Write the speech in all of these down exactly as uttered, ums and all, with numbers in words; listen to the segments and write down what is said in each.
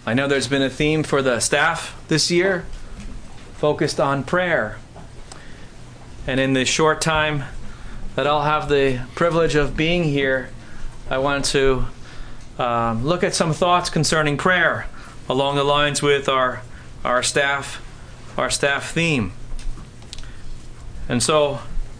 I know there's been a theme for the staff this year, focused on prayer. And in the short time that I'll have the privilege of being here, I want to um, look at some thoughts concerning prayer along the lines with our our staff our staff theme. And so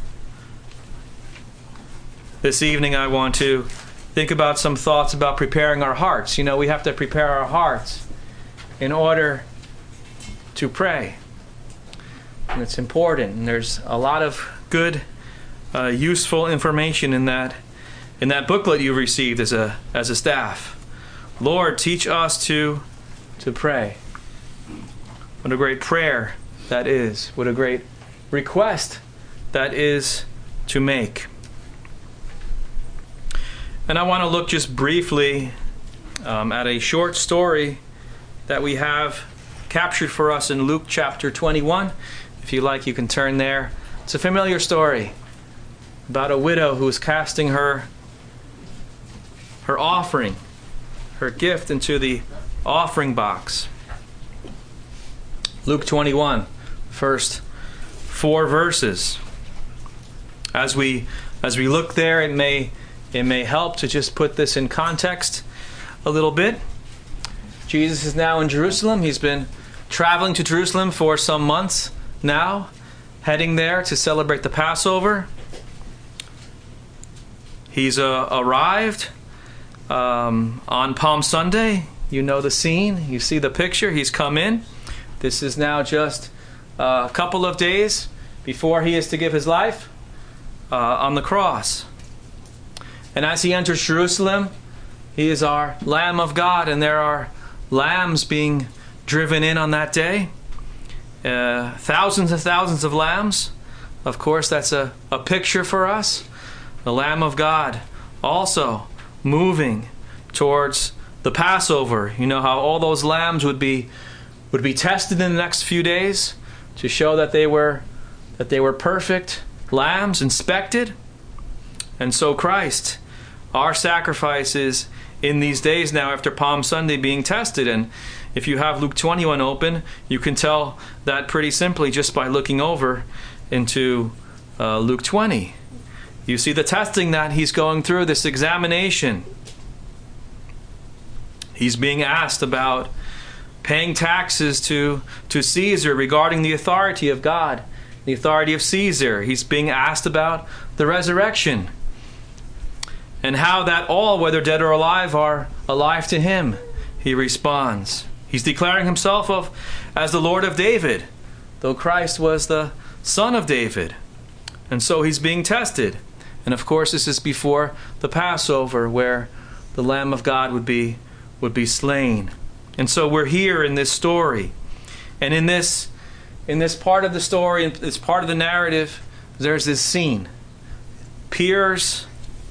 this evening I want to think about some thoughts about preparing our hearts. You know, we have to prepare our hearts in order to pray. And it's important. And there's a lot of good, uh, useful information in that in that booklet you received as a as a staff. Lord, teach us to to pray. What a great prayer that is. What a great request that is to make. And I want to look just briefly um, at a short story that we have captured for us in Luke chapter twenty-one. If you like, you can turn there. It's a familiar story about a widow who is casting her her offering, her gift into the offering box. Luke twenty-one, first four verses. As we as we look there, it may it may help to just put this in context a little bit. Jesus is now in Jerusalem. He's been traveling to Jerusalem for some months now, heading there to celebrate the Passover. He's uh, arrived um, on Palm Sunday. You know the scene. You see the picture. He's come in. This is now just a couple of days before he is to give his life uh, on the cross. And as he enters Jerusalem, he is our Lamb of God, and there are lambs being driven in on that day. Uh, thousands and thousands of lambs. Of course, that's a, a picture for us. The Lamb of God also moving towards the Passover. You know how all those lambs would be would be tested in the next few days to show that they were that they were perfect lambs, inspected. And so Christ, our sacrifice, is in these days now after Palm Sunday being tested. And if you have Luke twenty-one open, you can tell that pretty simply just by looking over into uh, Luke twenty. You see the testing that he's going through, this examination. He's being asked about paying taxes to, to Caesar regarding the authority of God, the authority of Caesar. He's being asked about the resurrection and how that all, whether dead or alive, are alive to him. He responds. He's declaring himself of as the Lord of David, though Christ was the Son of David. And so he's being tested. And of course, this is before the Passover, where the Lamb of God would be would be slain. And so we're here in this story. And in this in this part of the story, in this part of the narrative, there's this scene. Appears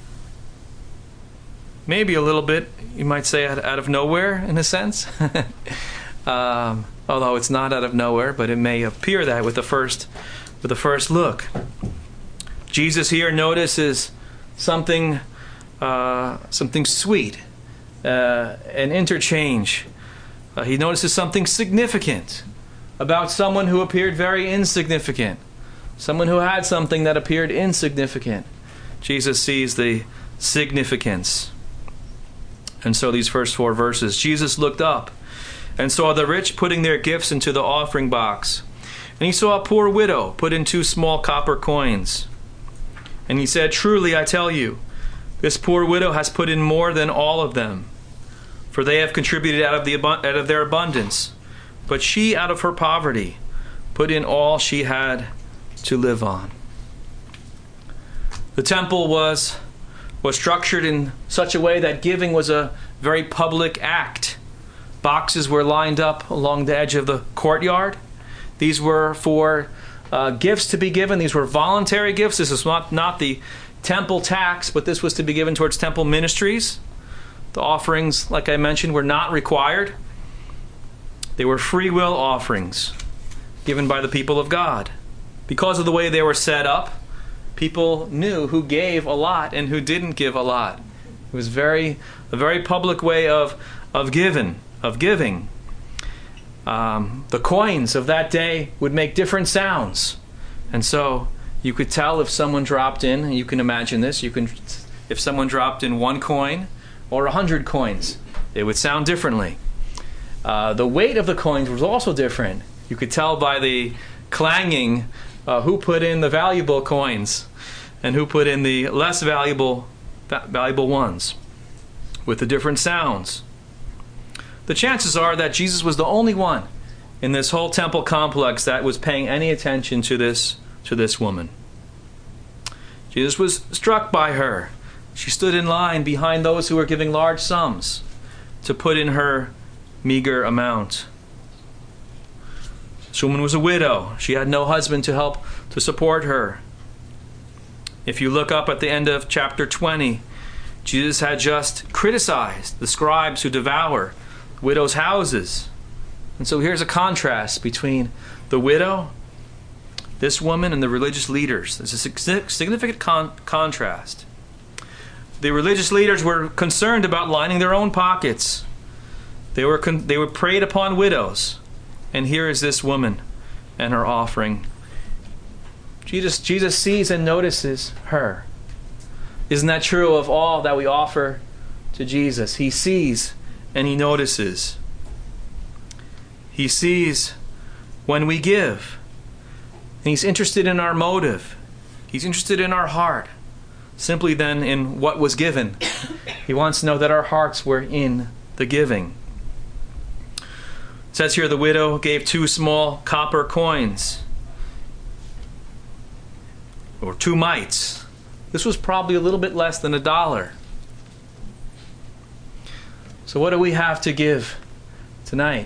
maybe a little bit, you might say, out, out of nowhere, in a sense. um, although it's not out of nowhere, but it may appear that with the first with the first look. Jesus here notices something uh, something sweet, uh, an interchange. Uh, he notices something significant about someone who appeared very insignificant, someone who had something that appeared insignificant. Jesus sees the significance. And so these first four verses, Jesus looked up and saw the rich putting their gifts into the offering box. And he saw a poor widow put in two small copper coins. And he said, "Truly I tell you, this poor widow has put in more than all of them. For they have contributed out of, the, out of their abundance. But she, out of her poverty, put in all she had to live on." The temple was was structured in such a way that giving was a very public act. Boxes were lined up along the edge of the courtyard. These were for uh, gifts to be given. These were voluntary gifts. This is not, not the temple tax, but this was to be given towards temple ministries. The offerings, like I mentioned, were not required. They were free will offerings given by the people of God. Because of the way they were set up, people knew who gave a lot and who didn't give a lot. It was very a very public way of of giving, of giving. Um, the coins of that day would make different sounds. And so you could tell if someone dropped in, and you can imagine this, you can, if someone dropped in one coin or a hundred coins, it would sound differently. Uh, the weight of the coins was also different. You could tell by the clanging uh, who put in the valuable coins and who put in the less valuable va- valuable ones with the different sounds. The chances are that Jesus was the only one in this whole temple complex that was paying any attention to this to this woman. Jesus was struck by her. She stood in line behind those who were giving large sums to put in her meager amount. This woman was a widow. She had no husband to help to support her. If you look up at the end of chapter twenty, Jesus had just criticized the scribes who devour widows' houses. And so here's a contrast between the widow, this woman, and the religious leaders. There's a significant con- contrast. The religious leaders were concerned about lining their own pockets. They were con- they were preyed upon widows. And here is this woman and her offering. Jesus, Jesus sees and notices her. Isn't that true of all that we offer to Jesus? He sees and he notices. He sees when we give. And he's interested in our motive. He's interested in our heart. Simply then in what was given. He wants to know that our hearts were in the giving. It says here the widow gave two small copper coins. Or two mites. This was probably a little bit less than a dollar. So what do we have to give tonight?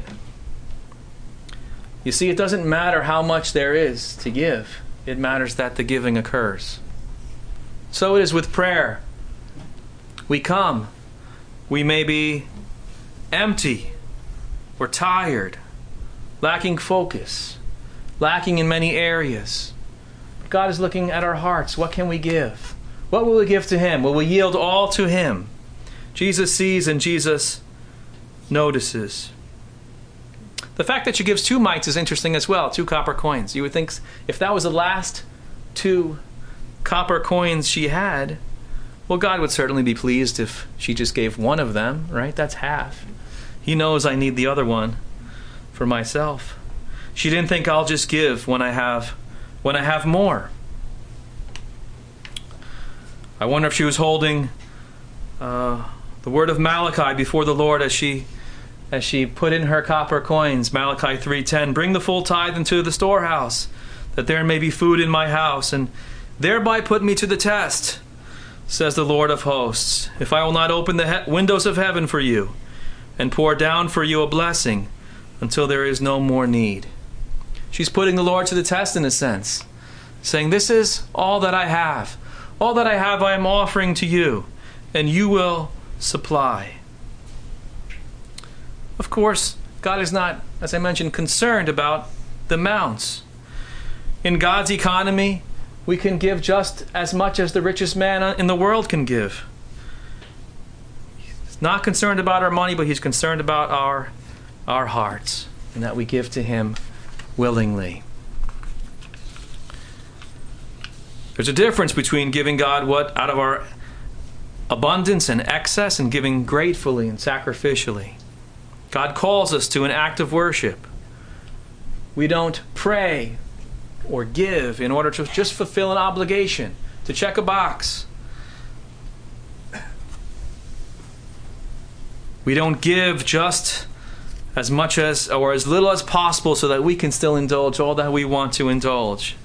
You see, it doesn't matter how much there is to give. It matters that the giving occurs. So it is with prayer. We come. We may be empty or tired, lacking focus, lacking in many areas. But God is looking at our hearts. What can we give? What will we give to Him? Will we yield all to Him? Jesus sees and Jesus notices. The fact that she gives two mites is interesting as well, two copper coins. You would think if that was the last two copper coins she had, well, God would certainly be pleased if she just gave one of them, right? That's half. He knows I need the other one for myself. She didn't think I'll just give when I have when I have more. I wonder if she was holding uh, the word of Malachi before the Lord as she as she put in her copper coins. Malachi three ten, bring the full tithe into the storehouse, that there may be food in my house, and thereby put me to the test, says the Lord of hosts, if I will not open the he- windows of heaven for you, and pour down for you a blessing, until there is no more need. She's putting the Lord to the test in a sense, saying, this is all that I have. All that I have I am offering to you, and you will supply. Of course, God is not, as I mentioned, concerned about the amounts. In God's economy, we can give just as much as the richest man in the world can give. He's not concerned about our money, but He's concerned about our, our hearts, and that we give to Him willingly. There's a difference between giving God what out of our abundance and excess and giving gratefully and sacrificially. God calls us to an act of worship. We don't pray or give in order to just fulfill an obligation, to check a box. We don't give just as much as or as little as possible so that we can still indulge all that we want to indulge.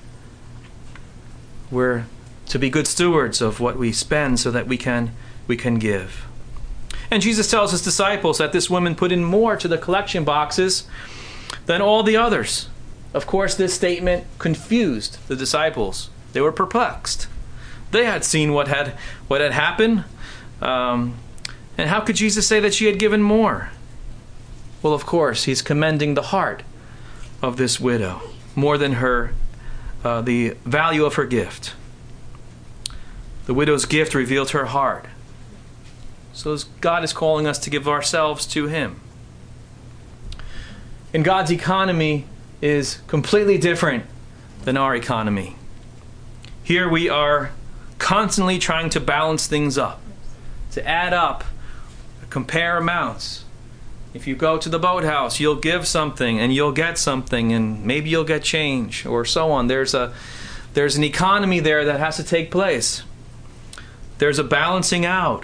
We're to be good stewards of what we spend so that we can we can give. And Jesus tells His disciples that this woman put in more to the collection boxes than all the others. Of course, this statement confused the disciples. They were perplexed. They had seen what had what had happened. Um, and how could Jesus say that she had given more? Well, of course, He's commending the heart of this widow more than her uh, the value of her gift. The widow's gift revealed her heart. So God is calling us to give ourselves to Him. And God's economy is completely different than our economy. Here we are constantly trying to balance things up, to add up, compare amounts. If you go to the boathouse, you'll give something and you'll get something, and maybe you'll get change, or so on. There's a there's an economy there that has to take place. There's a balancing out.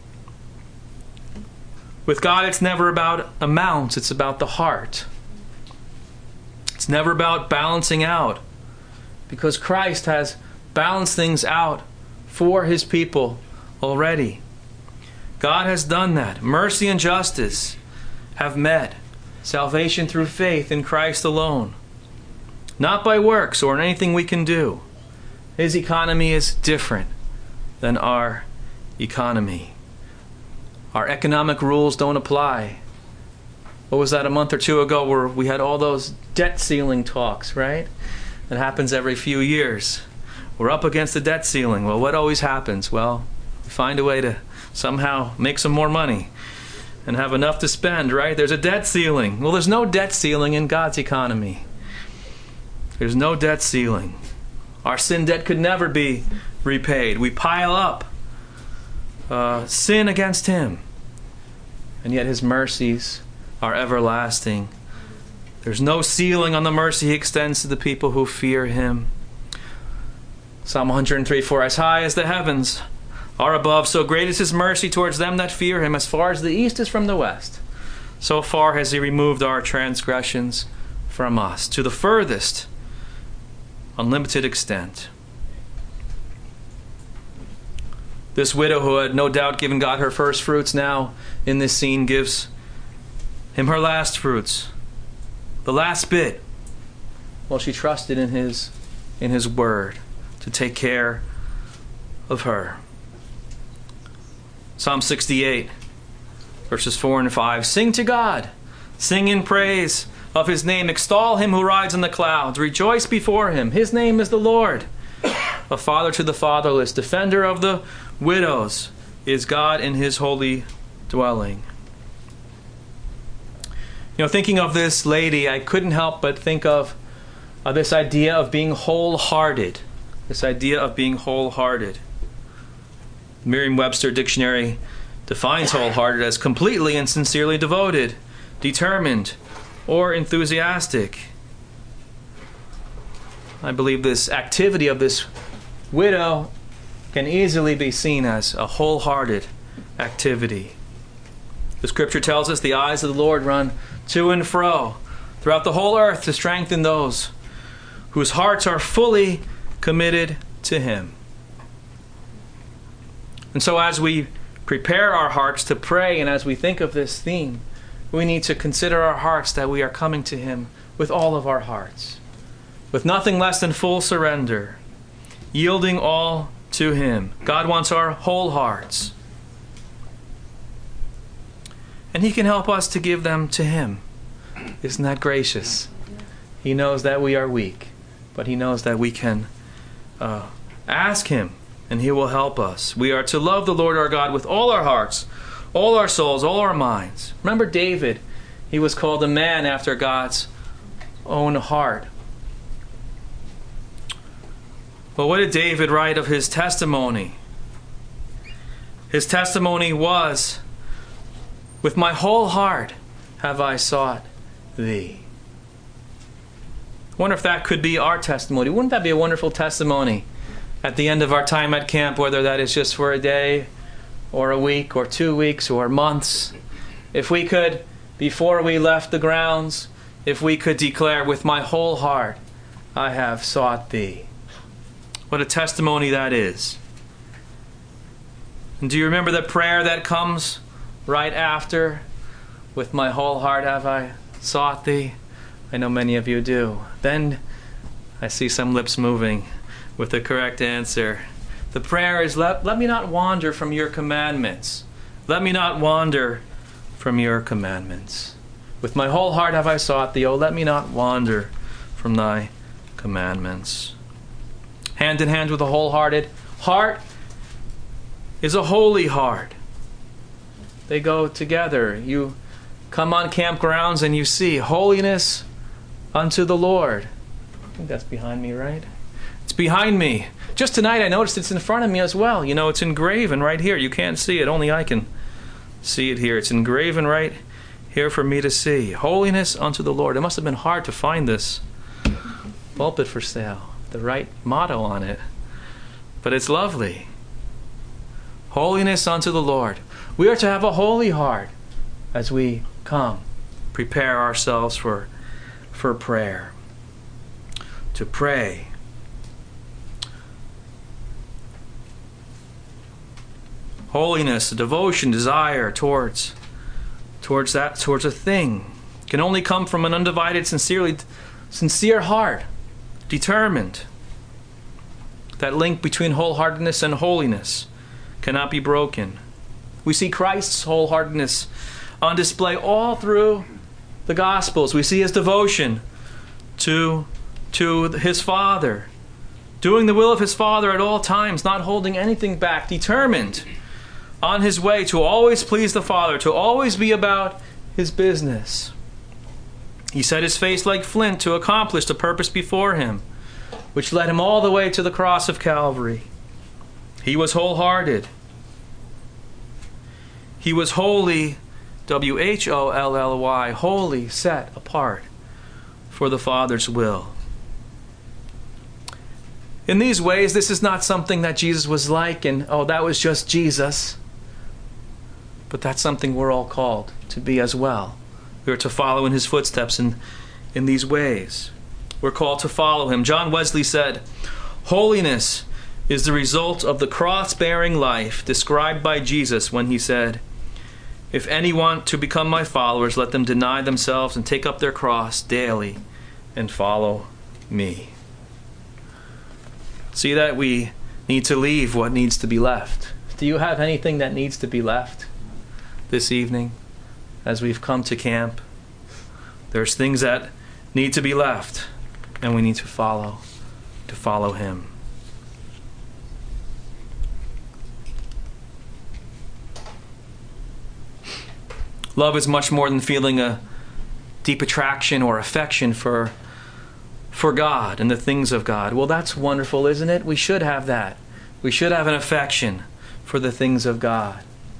With God, it's never about amounts, it's about the heart. It's never about balancing out, because Christ has balanced things out for his people already. God has done that. Mercy and justice have met. Salvation through faith in Christ alone. Not by works or anything we can do. His economy is different than our economy. Our economic rules don't apply. What was that, a month or two ago, where we had all those debt ceiling talks, right? That happens every few years. We're up against the debt ceiling. Well, what always happens? Well, we find a way to somehow make some more money and have enough to spend, right? There's a debt ceiling. Well, there's no debt ceiling in God's economy. There's no debt ceiling. Our sin debt could never be repaid. We pile up uh, sin against him, and yet his mercies are everlasting. There's no ceiling on the mercy he extends to the people who fear him. Psalm one hundred three, for as high as the heavens are above, so great is his mercy towards them that fear him. As far as the east is from the west, so far has he removed our transgressions from us, to the furthest unlimited extent. This widow, who had no doubt given God her first fruits, now in this scene gives him her last fruits, the last bit. Well, she trusted in his in his word to take care of her. Psalm sixty-eight, verses four and five. Sing to God, sing in praise of his name, extol him who rides in the clouds, rejoice before him. His name is the Lord, a father to the fatherless, defender of the widows is God in his holy dwelling. You know, thinking of this lady, I couldn't help but think of uh, this idea of being wholehearted. This idea of being wholehearted. Merriam-Webster Dictionary defines wholehearted as completely and sincerely devoted, determined, or enthusiastic. I believe this activity of this widow can easily be seen as a wholehearted activity. The scripture tells us the eyes of the Lord run to and fro throughout the whole earth to strengthen those whose hearts are fully committed to him. And so as we prepare our hearts to pray, and as we think of this theme, we need to consider our hearts, that we are coming to him with all of our hearts, with nothing less than full surrender, yielding all to him. God wants our whole hearts. And he can help us to give them to him. Isn't that gracious? He knows that we are weak, but he knows that we can uh, ask him, and he will help us. We are to love the Lord our God with all our hearts, all our souls, all our minds. Remember David, he was called a man after God's own heart. But what did David write of his testimony? His testimony was, with my whole heart have I sought thee. I wonder if that could be our testimony. Wouldn't that be a wonderful testimony at the end of our time at camp, whether that is just for a day or a week or two weeks or months? If we could, before we left the grounds, if we could declare, with my whole heart I have sought thee. What a testimony that is. And do you remember the prayer that comes right after, with my whole heart have I sought thee? I know many of you do. Then I see some lips moving with the correct answer. The prayer is, let, let me not wander from your commandments. Let me not wander from your commandments. With my whole heart have I sought thee. Oh, let me not wander from thy commandments. Hand in hand with a wholehearted heart is a holy heart. They go together. You come on campgrounds and you see holiness unto the Lord. I think that's behind me, right? It's behind me. Just tonight I noticed it's in front of me as well. You know, it's engraven right here. You can't see it. Only I can see it here. It's engraven right here for me to see. Holiness unto the Lord. It must have been hard to find this pulpit for sale. The right motto on it. But it's lovely. Holiness unto the Lord. We are to have a holy heart as we come. Prepare ourselves for, for prayer. To pray. Holiness, devotion, desire towards, towards that, towards a thing can only come from an undivided, sincerely, sincere heart, determined. That link between wholeheartedness and holiness cannot be broken. We see Christ's wholeheartedness on display all through the Gospels. We see his devotion to, to his Father, doing the will of his Father at all times, not holding anything back, determined on his way to always please the Father, to always be about his business. He set his face like flint to accomplish the purpose before him, which led him all the way to the cross of Calvary. He was wholehearted. He was holy, W H O L L Y, holy, set apart for the Father's will. In these ways, this is not something that Jesus was like and, oh, that was just Jesus. But that's something we're all called to be as well. We are to follow in his footsteps in, in these ways. We're called to follow him. John Wesley said, holiness is the result of the cross-bearing life described by Jesus when he said, if any want to become my followers, let them deny themselves and take up their cross daily and follow me. See that we need to leave what needs to be left. Do you have anything that needs to be left this evening as we've come to camp? There's things that need to be left, and we need to follow, to follow him. Love is much more than feeling a deep attraction or affection for, for God and the things of God. Well, that's wonderful, isn't it? We should have that. We should have an affection for the things of God.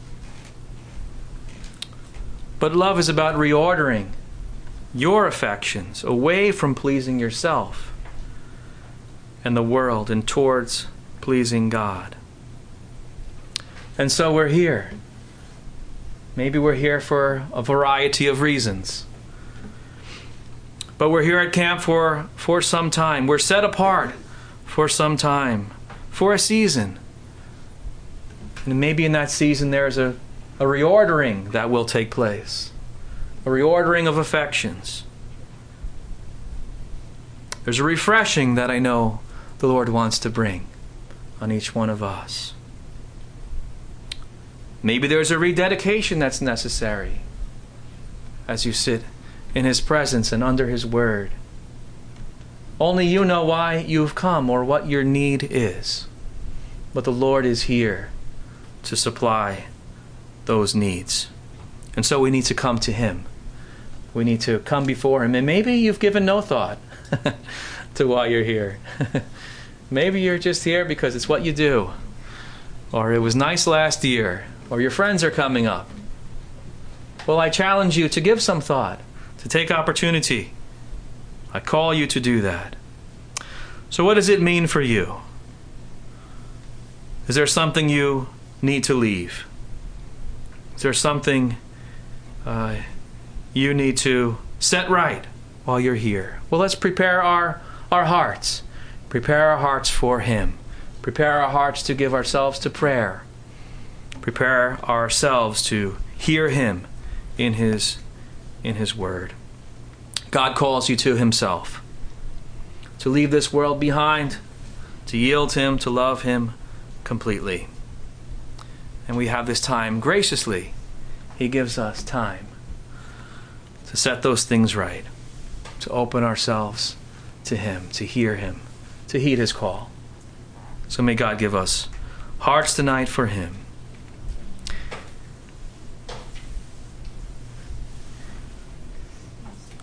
But love is about reordering your affections away from pleasing yourself and the world and towards pleasing God. And so we're here. Maybe we're here for a variety of reasons. But we're here at camp for, for some time. We're set apart for some time, for a season. And maybe in that season there's a, a reordering that will take place. A reordering of affections. There's a refreshing that I know the Lord wants to bring on each one of us. Maybe there's a rededication that's necessary as you sit in his presence and under his word. Only you know why you've come or what your need is. But the Lord is here to supply those needs. And so we need to come to him. We need to come before him. And maybe you've given no thought to why you're here. Maybe you're just here because it's what you do. Or it was nice last year. Or your friends are coming up. Well, I challenge you to give some thought, to take opportunity. I call you to do that. So what does it mean for you? Is there something you need to leave? Is there something uh, you need to set right while you're here? Well, let's prepare our, our hearts. Prepare our hearts for him. Prepare our hearts to give ourselves to prayer. Prepare ourselves to hear him in his, in his word. God calls you to himself. To leave this world behind, to yield to him, to love him completely. And we have this time graciously. He gives us time to set those things right, to open ourselves to him, to hear him, to heed his call. So may God give us hearts tonight for him.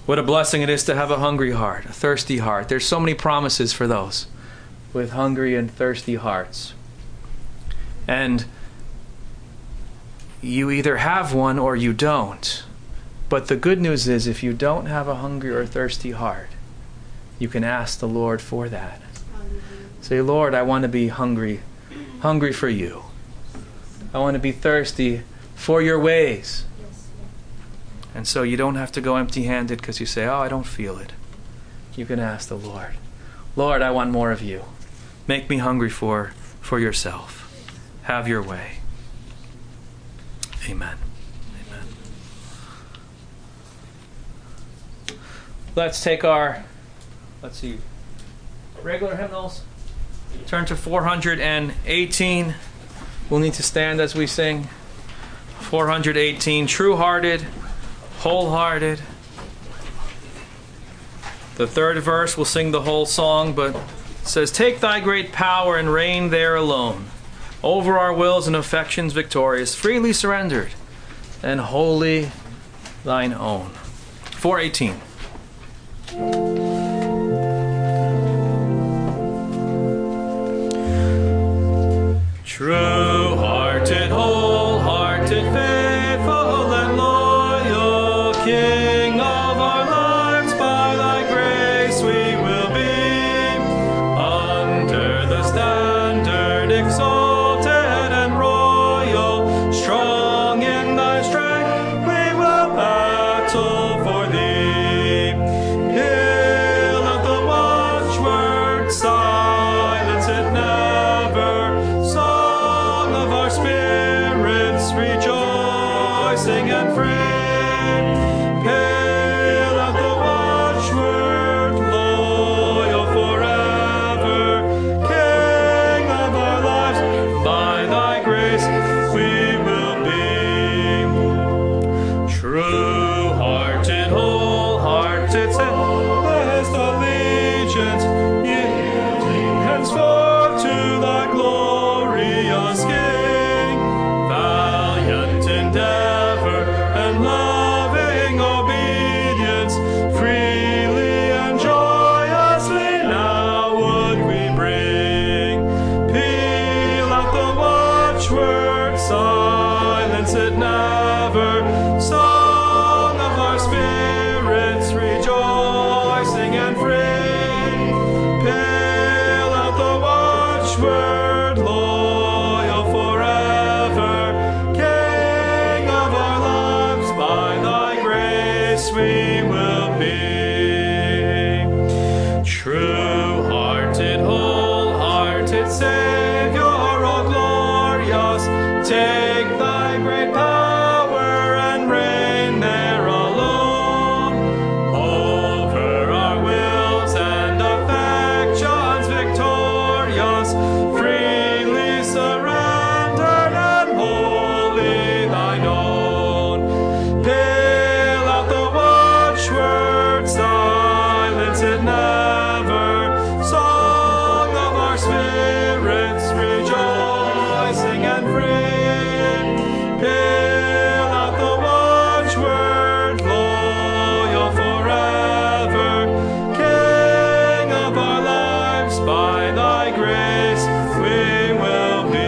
What a blessing it is to have a hungry heart, a thirsty heart. There's so many promises for those with hungry and thirsty hearts. And you either have one or you don't. But the good news is, if you don't have a hungry or thirsty heart, you can ask the Lord for that. Say, Lord, I want to be hungry, hungry for you. I want to be thirsty for your ways. And so you don't have to go empty-handed because you say, oh, I don't feel it. You can ask the Lord, Lord, I want more of you. Make me hungry for, for yourself. Have your way. Amen. Amen. Let's take our, let's see, regular hymnals. Turn to four hundred eighteen. We'll need to stand as we sing. four hundred eighteen, true-hearted, wholehearted. The third verse, we'll sing the whole song, but it says, take thy great power and reign there alone, over our wills and affections victorious, freely surrendered, and wholly thine own. four eighteen. True-hearted, wholehearted, faithful and loyal, King of our lives, by thy grace we will be, under the standard exalted and royal, strong in thy strength, we will battle for thee. Hail of the watchword, silence it never, song of our spirits rejoicing and free. Hail of the watchword, loyal forever, King of our lives, by thy grace we will be. True-hearted, wholehearted, steadfast allegiance, yielding henceforth to thy glorious King. Valiant endeavor and loving obedience, freely and joyously now would we bring. Peal out the watchword, silence it never, song of our spirits rejoicing and free. Peal out the watchword, loyal forever, King of our lives, by thy grace we will be. True-hearted, wholehearted Savior, all glorious, take thy great power and reign there alone, over our wills and affections victorious, freely surrendered and wholly thine own. Peal out the watchword, silence it never, song of our spirits rejoicing and free. Peal out the watchword, loyal forever, King of our lives, by thy grace we will be.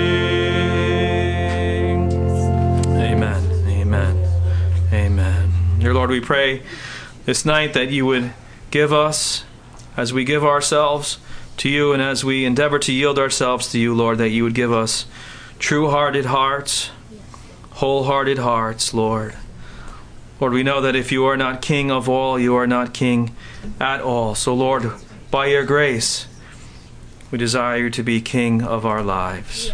Amen, amen, amen. Dear Lord, we pray this night that you would give us, as we give ourselves to you and as we endeavor to yield ourselves to you, Lord, that you would give us true-hearted hearts, wholehearted hearts, Lord. Lord, we know that if you are not King of all, you are not King at all. So, Lord, by your grace, we desire you to be King of our lives.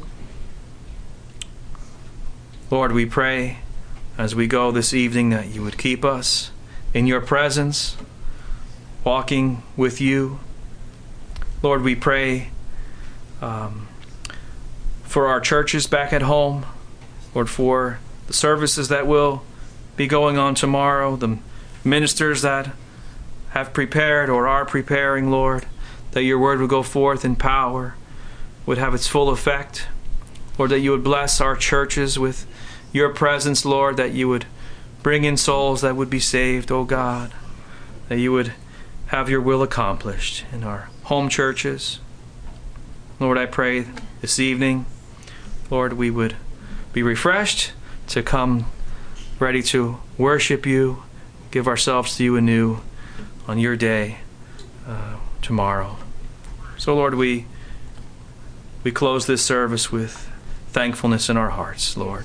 Lord, we pray as we go this evening that you would keep us in your presence, walking with you. Lord, we pray um, for our churches back at home. Lord, for the services that will be going on tomorrow, the ministers that have prepared or are preparing, Lord, that your word would go forth in power, would have its full effect. Lord, that you would bless our churches with your presence, Lord, that you would bring in souls that would be saved, O God, that you would have your will accomplished in our home churches. Lord, I pray this evening, Lord, we would be refreshed to come ready to worship you, give ourselves to you anew on your day uh, tomorrow. So, Lord, we we close this service with thankfulness in our hearts, Lord.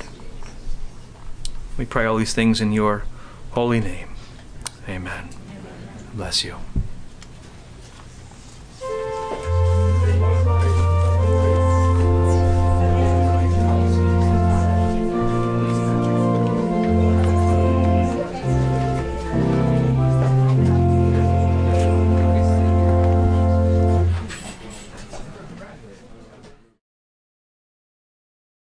We pray all these things in your holy name. Amen. Bless you.